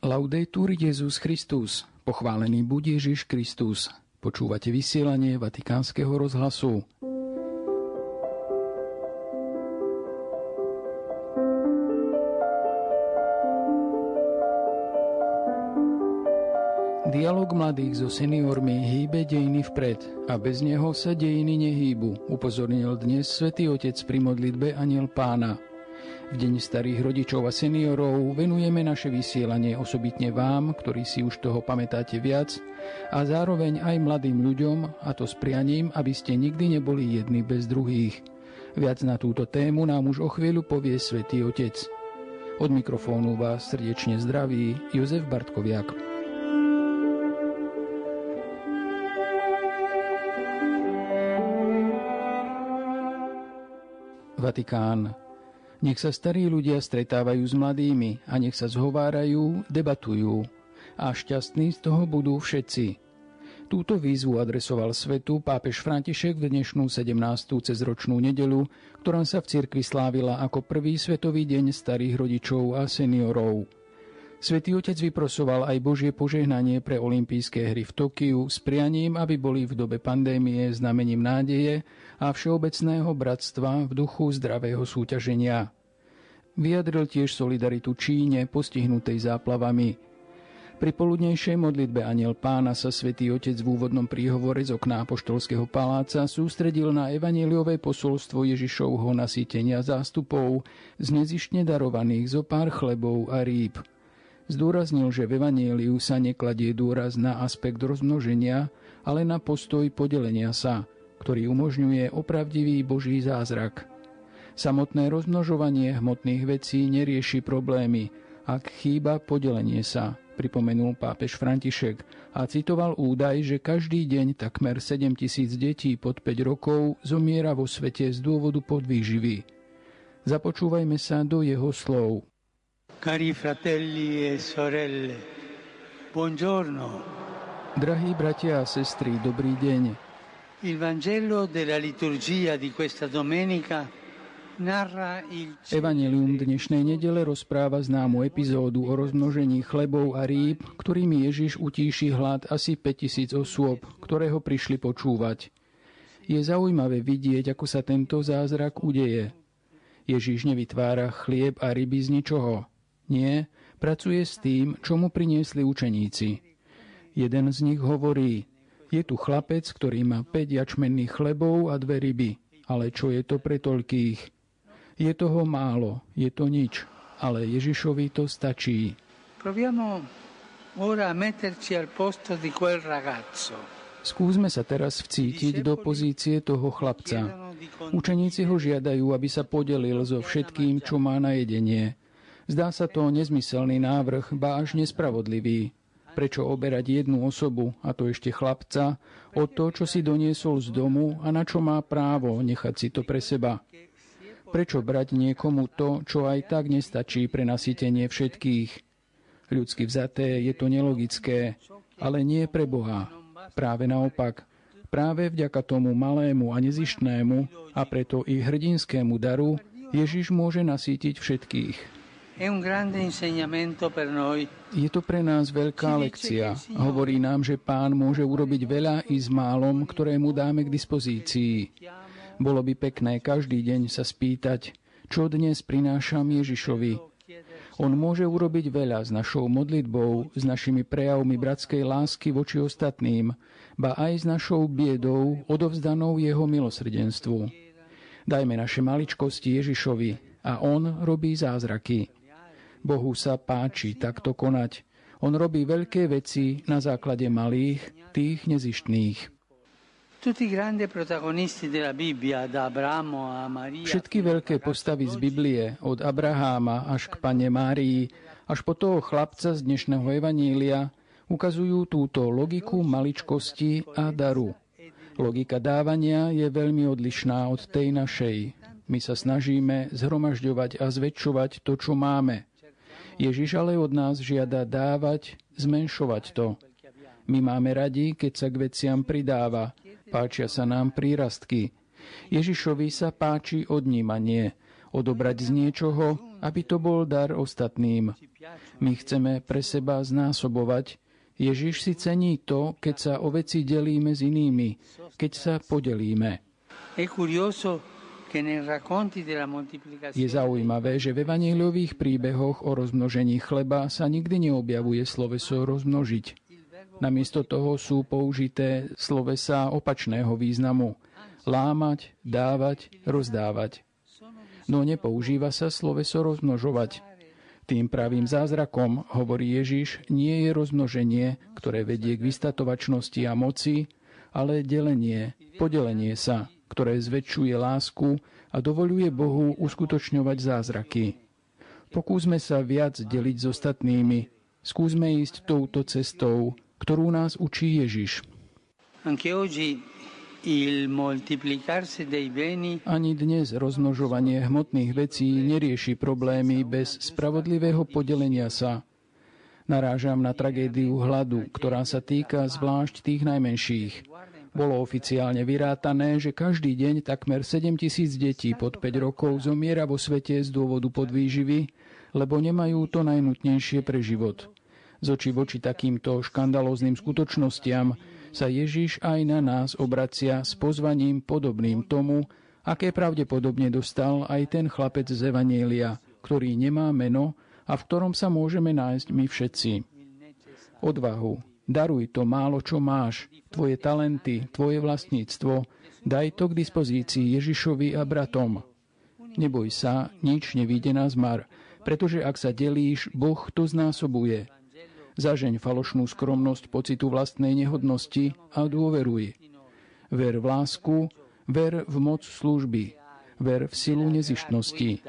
Laudetur Jesus Christus, pochválený buď Ježiš Kristus. Počúvate vysielanie Vatikánskeho rozhlasu. Dialóg mladých so seniormi hýbe dejiny vpred a bez neho sa dejiny nehýbu, upozornil dnes Svätý Otec pri modlitbe Anjel Pána. V deň starých rodičov a seniorov venujeme naše vysielanie osobitne vám, ktorí si už toho pamätáte viac, a zároveň aj mladým ľuďom, a to s prianím, aby ste nikdy neboli jedni bez druhých. Viac na túto tému nám už o chvíľu povie Svätý Otec. Od mikrofónu vás srdečne zdraví Jozef Bartkoviak. Vatikán. Nech sa starí ľudia stretávajú s mladými a nech sa zhovárajú, debatujú. A šťastní z toho budú všetci. Túto výzvu adresoval svetu pápež František v dnešnú 17. cezročnú nedeľu, ktorá sa v cirkvi slávila ako prvý svetový deň starých rodičov a seniorov. Svätý Otec vyprosoval aj Božie požehnanie pre olympijské hry v Tokiu s prianím, aby boli v dobe pandémie znamením nádeje a všeobecného bratstva v duchu zdravého súťaženia. Vyjadril tiež solidaritu Číne postihnutej záplavami. Pri poludnejšej modlitbe Anjel Pána sa Svätý Otec v úvodnom príhovore z okna apoštolského paláca sústredil na evanjeliové posolstvo Ježišovho nasýtenia zástupov z nezištne darovaných zo pár chlebov a rýb. Zdôraznil, že v evanjeliu sa nekladie dôraz na aspekt rozmnoženia, ale na postoj podelenia sa, ktorý umožňuje opravdivý Boží zázrak. Samotné rozmnožovanie hmotných vecí nerieši problémy, ak chýba podelenie sa, pripomenul pápež František a citoval údaj, že každý deň takmer 7 000 detí pod 5 rokov zomiera vo svete z dôvodu podvýživy. Započúvajme sa do jeho slov. Cari fratelli e sorelle, buongiorno. Drahí bratia a sestry, dobrý deň. Il Vangelo della liturgia di questa domenica narra il... Evanjelium dnešnej nedele rozpráva známu epizódu o rozmnožení chlebov a rýb, ktorými Ježiš utíši hlad asi 5000 osôb, ktoré ho prišli počúvať. Je zaujímavé vidieť, ako sa tento zázrak udeje. Ježiš nevytvára chlieb a ryby z ničoho. Nie, pracuje s tým, čo mu priniesli učeníci. Jeden z nich hovorí, je tu chlapec, ktorý má 5 jačmenných chlebov a 2 ryby, ale čo je to pre toľkých? Je toho málo, je to nič, ale Ježišovi to stačí. Proviamo ora a metterci al posto di quel ragazzo. Skúsme sa teraz vcítiť do pozície toho chlapca. Učeníci ho žiadajú, aby sa podelil so všetkým, čo má na jedenie. Zdá sa to nezmyselný návrh, ba až nespravodlivý. Prečo oberať jednu osobu, a to ešte chlapca, o to, čo si doniesol z domu a na čo má právo nechať si to pre seba? Prečo brať niekomu to, čo aj tak nestačí pre nasýtenie všetkých? Ľudsky vzaté je to nelogické, ale nie pre Boha. Práve naopak. Práve vďaka tomu malému a nezištnému a preto i hrdinskému daru Ježiš môže nasýtiť všetkých. Je to pre nás veľká lekcia. Hovorí nám, že Pán môže urobiť veľa i s málom, ktoré mu dáme k dispozícii. Bolo by pekné každý deň sa spýtať, čo dnes prinášam Ježišovi. On môže urobiť veľa s našou modlitbou, s našimi prejavmi bratskej lásky voči ostatným, ba aj s našou biedou, odovzdanou jeho milosrdenstvu. Dajme naše maličkosti Ježišovi a on robí zázraky. Bohu sa páči takto konať. On robí veľké veci na základe malých, tých nezištných. Všetky veľké postavy z Biblie, od Abraháma až k Panne Márii, až po toho chlapca z dnešného evanília, ukazujú túto logiku maličkosti a daru. Logika dávania je veľmi odlišná od tej našej. My sa snažíme zhromažďovať a zväčšovať to, čo máme. Ježiš ale od nás žiada dávať, zmenšovať to. My máme radi, keď sa k veciam pridáva. Páčia sa nám prírastky. Ježišovi sa páči odnímanie. Odobrať z niečoho aby to bol dar ostatným. My chceme pre seba znásobovať. Ježiš si cení to, keď sa o veci delíme s inými, keď sa podelíme. Je zaujímavé, že v evanjeliových príbehoch o rozmnožení chleba sa nikdy neobjavuje sloveso rozmnožiť. Namiesto toho sú použité slovesá opačného významu. Lámať, dávať, rozdávať. No nepoužíva sa sloveso rozmnožovať. Tým pravým zázrakom, hovorí Ježiš, nie je rozmnoženie, ktoré vedie k vystatovačnosti a moci, ale delenie, podelenie sa, ktoré zväčšuje lásku a dovoľuje Bohu uskutočňovať zázraky. Pokúsme sa viac deliť s ostatnými. Skúsme ísť touto cestou, ktorú nás učí Ježiš. Ani dnes rozmnožovanie hmotných vecí nerieši problémy bez spravodlivého podelenia sa. Narážam na tragédiu hladu, ktorá sa týka zvlášť tých najmenších. Bolo oficiálne vyrátané, že každý deň takmer 7 000 detí pod 5 rokov zomiera vo svete z dôvodu podvýživy, lebo nemajú to najnutnejšie pre život. Z očí voči takýmto škandalóznym skutočnostiam sa Ježiš aj na nás obracia s pozvaním podobným tomu, aké pravdepodobne dostal aj ten chlapec z Evanjelia, ktorý nemá meno a v ktorom sa môžeme nájsť my všetci. Odvahu, daruj to málo, čo máš, tvoje talenty, tvoje vlastníctvo, daj to k dispozícii Ježišovi a bratom. Neboj sa, nič nevíde na zmar, pretože ak sa delíš, Boh to znásobuje. Zažeň falošnú skromnosť pocitu vlastnej nehodnosti a dôveruj. Ver v lásku, ver v moc služby, ver v silu nezištnosti.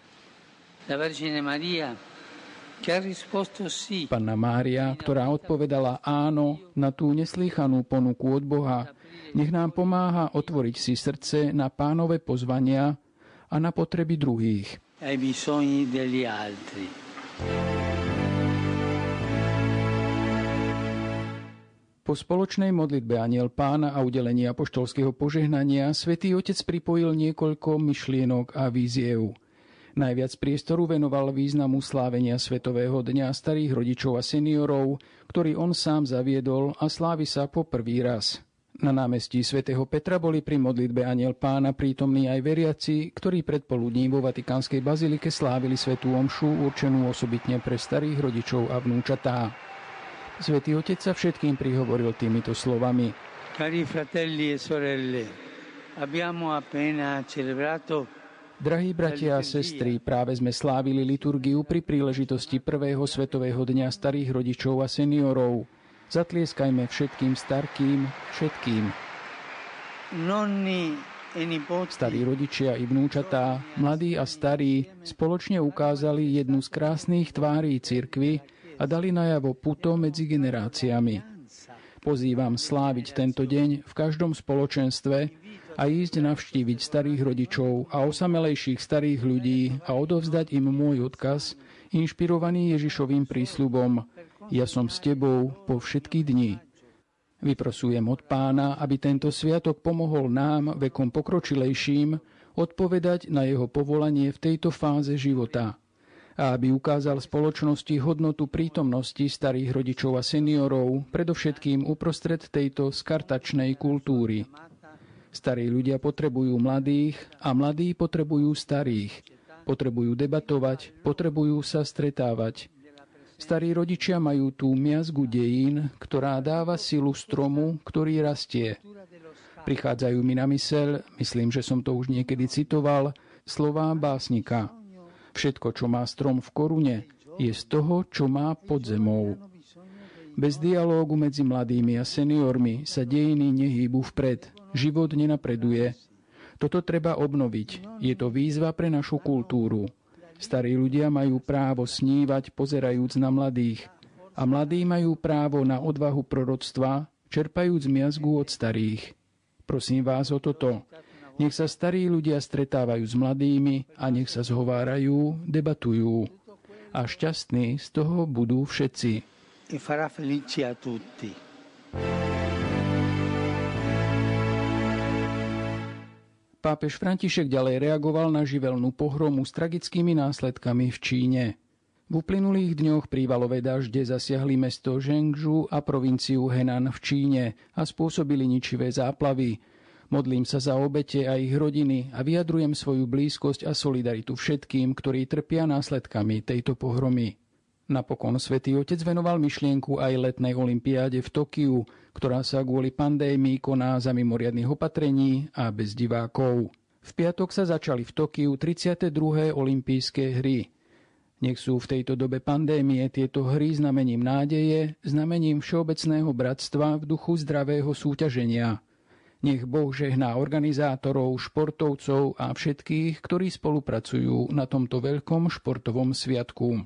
Panna Mária, ktorá odpovedala áno na tú neslýchanú ponuku od Boha, nech nám pomáha otvoriť si srdce na Pánove pozvania a na potreby druhých. Po spoločnej modlitbe Anjel Pána a udelení apoštolského požehnania Svätý Otec pripojil niekoľko myšlienok a víziev. Najviac priestoru venoval významu slávenia Svetového dňa starých rodičov a seniorov, ktorý on sám zaviedol a slávi sa po prvý raz. Na námestí svätého Petra boli pri modlitbe Anjel Pána prítomní aj veriaci, ktorí predpoludním vo Vatikánskej bazilike slávili svätú omšu určenú osobitne pre starých rodičov a vnúčatá. Svätý Otec sa všetkým prihovoril týmito slovami. Cari fratelli e sorelle, abbiamo appena celebrato. Drahí bratia a sestry, práve sme slávili liturgiu pri príležitosti prvého Svetového dňa starých rodičov a seniorov. Zatlieskajme všetkým starkým, všetkým. Starí rodičia i vnúčatá, mladí a starí, spoločne ukázali jednu z krásnych tvárí cirkvi a dali najavo puto medzi generáciami. Pozývam sláviť tento deň v každom spoločenstve a ísť navštíviť starých rodičov a osamelejších starých ľudí a odovzdať im môj odkaz, inšpirovaný Ježišovým prísľubom: Ja som s tebou po všetky dni. Vyprosujem od Pána, aby tento sviatok pomohol nám, vekom pokročilejším, odpovedať na jeho povolanie v tejto fáze života a aby ukázal spoločnosti hodnotu prítomnosti starých rodičov a seniorov, predovšetkým uprostred tejto skartačnej kultúry. Starí ľudia potrebujú mladých a mladí potrebujú starých. Potrebujú debatovať, potrebujú sa stretávať. Starí rodičia majú tú miazgu dejín, ktorá dáva silu stromu, ktorý rastie. Prichádzajú mi na myseľ, myslím, že som to už niekedy citoval, slová básnika. Všetko, čo má strom v korune, je z toho, čo má pod zemou. Bez dialógu medzi mladými a seniormi sa dejiny nehýbu vpred, život nenapreduje. Toto treba obnoviť, je to výzva pre našu kultúru. Starí ľudia majú právo snívať, pozerajúc na mladých, a mladí majú právo na odvahu proroctva, čerpajúc miazgu od starých. Prosím vás o toto. Nech sa starí ľudia stretávajú s mladými a nech sa zhovárajú, debatujú. A šťastní z toho budú všetci. Pápež František ďalej reagoval na živelnú pohromu s tragickými následkami v Číne. V uplynulých dňoch prívalové dažde zasiahli mesto Zhengzhou a provinciu Henan v Číne a spôsobili ničivé záplavy. Modlím sa za obete a ich rodiny a vyjadrujem svoju blízkosť a solidaritu všetkým, ktorí trpia následkami tejto pohromy. Napokon Svätý Otec venoval myšlienku aj letnej olympiáde v Tokiu, ktorá sa kvôli pandémii koná za mimoriadnych opatrení a bez divákov. V piatok sa začali v Tokiu 32. olympijské hry. Nech sú v tejto dobe pandémie tieto hry znamením nádeje, znamením všeobecného bratstva v duchu zdravého súťaženia. Nech Boh žehná organizátorov, športovcov a všetkých, ktorí spolupracujú na tomto veľkom športovom sviatku.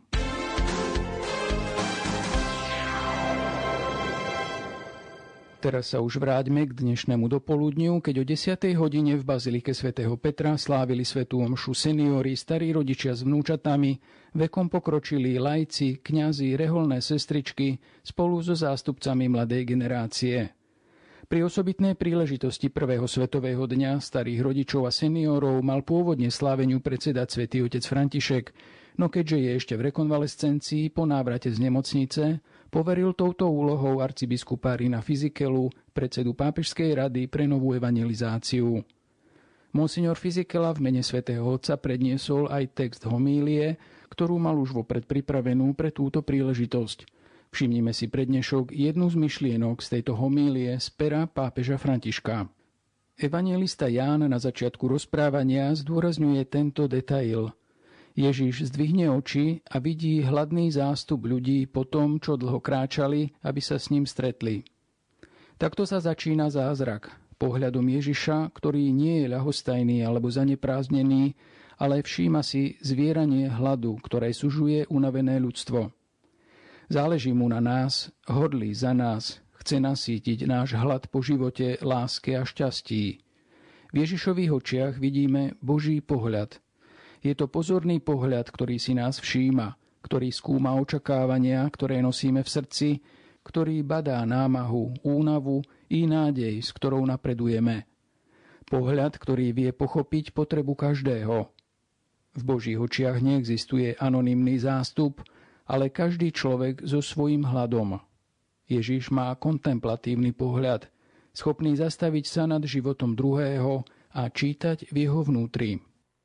Teraz sa už vráťme k dnešnému dopoludniu, keď o 10. hodine v Bazilike svätého Petra slávili svätú omšu seniori, starí rodičia s vnúčatami, vekom pokročilí laici, kňazi, reholné sestričky spolu so zástupcami mladej generácie. Pri osobitnej príležitosti prvého svetového dňa starých rodičov a seniorov mal pôvodne sláveniu predsedať svätý otec František, no keďže je ešte v rekonvalescencii po návrate z nemocnice, poveril touto úlohou arcibiskupa Rina Fizikelu, predsedu Pápežskej rady pre novú evangelizáciu. Monsignor Fizikela v mene svätého Otca predniesol aj text homílie, ktorú mal už vopred pripravenú pre túto príležitosť. Všimnime si prednešok jednu z myšlienok z tejto homílie z pera pápeža Františka. Evanjelista Ján na začiatku rozprávania zdôrazňuje tento detail. Ježiš zdvihne oči a vidí hladný zástup ľudí po tom, čo dlho kráčali, aby sa s ním stretli. Takto sa začína zázrak. Pohľadom Ježiša, ktorý nie je ľahostajný alebo zaneprázdnený, ale všíma si zvieranie hladu, ktoré sužuje unavené ľudstvo. Záleží mu na nás, hodlí za nás, chce nasýtiť náš hlad po živote, láske a šťastí. V Ježišových očiach vidíme Boží pohľad. Je to pozorný pohľad, ktorý si nás všíma, ktorý skúma očakávania, ktoré nosíme v srdci, ktorý badá námahu, únavu i nádej, s ktorou napredujeme. Pohľad, ktorý vie pochopiť potrebu každého. V Božích očiach neexistuje anonymný zástup, ale každý človek so svojím hladom. Ježiš má kontemplatívny pohľad, schopný zastaviť sa nad životom druhého a čítať v jeho vnútri.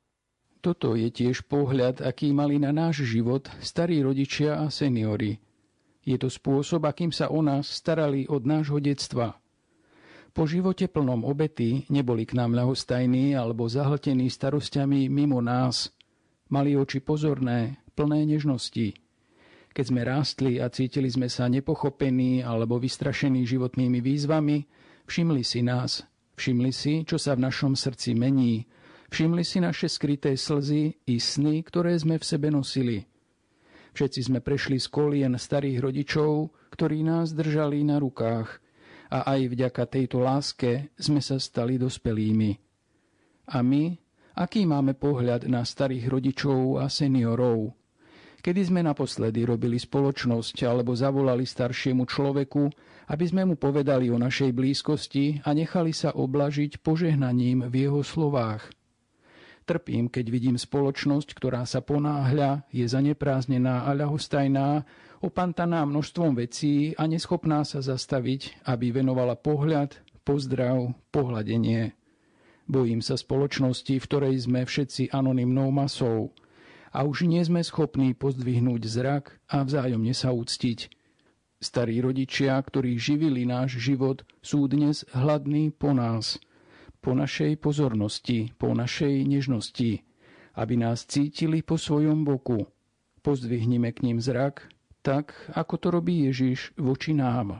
Toto je tiež pohľad, aký mali na náš život starí rodičia a seniori. Je to spôsob, akým sa o nás starali od nášho detstva. Po živote plnom obety neboli k nám ľahostajní alebo zahltení starosťami mimo nás. Mali oči pozorné, plné nežnosti. Keď sme rástli a cítili sme sa nepochopení alebo vystrašení životnými výzvami, všimli si nás, všimli si, čo sa v našom srdci mení, všimli si naše skryté slzy i sny, ktoré sme v sebe nosili. Všetci sme prešli z kolien starých rodičov, ktorí nás držali na rukách a aj vďaka tejto láske sme sa stali dospelými. A my, aký máme pohľad na starých rodičov a seniorov? Kedy sme naposledy robili spoločnosť alebo zavolali staršiemu človeku, aby sme mu povedali o našej blízkosti a nechali sa oblažiť požehnaním v jeho slovách? Trpím, keď vidím spoločnosť, ktorá sa ponáhľa, je zaneprázdnená a ľahostajná, opantaná množstvom vecí a neschopná sa zastaviť, aby venovala pohľad, pozdrav, pohľadenie. Bojím sa spoločnosti, v ktorej sme všetci anonymnou masou a už nie sme schopní pozdvihnúť zrak a vzájomne sa úctiť. Starí rodičia, ktorí živili náš život, sú dnes hladní po nás, po našej pozornosti, po našej nežnosti, aby nás cítili po svojom boku. Pozdvihnime k ním zrak, tak ako to robí Ježiš voči nám.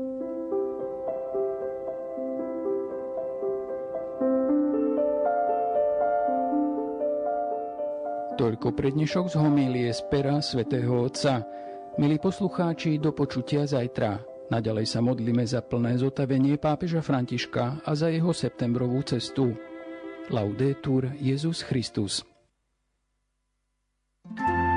Toľko prednešok z homílie z pera svätého Otca. Milí poslucháči, do počutia zajtra. Naďalej sa modlíme za plné zotavenie pápeža Františka a za jeho septembrovú cestu. Laudetur Jesus Christus.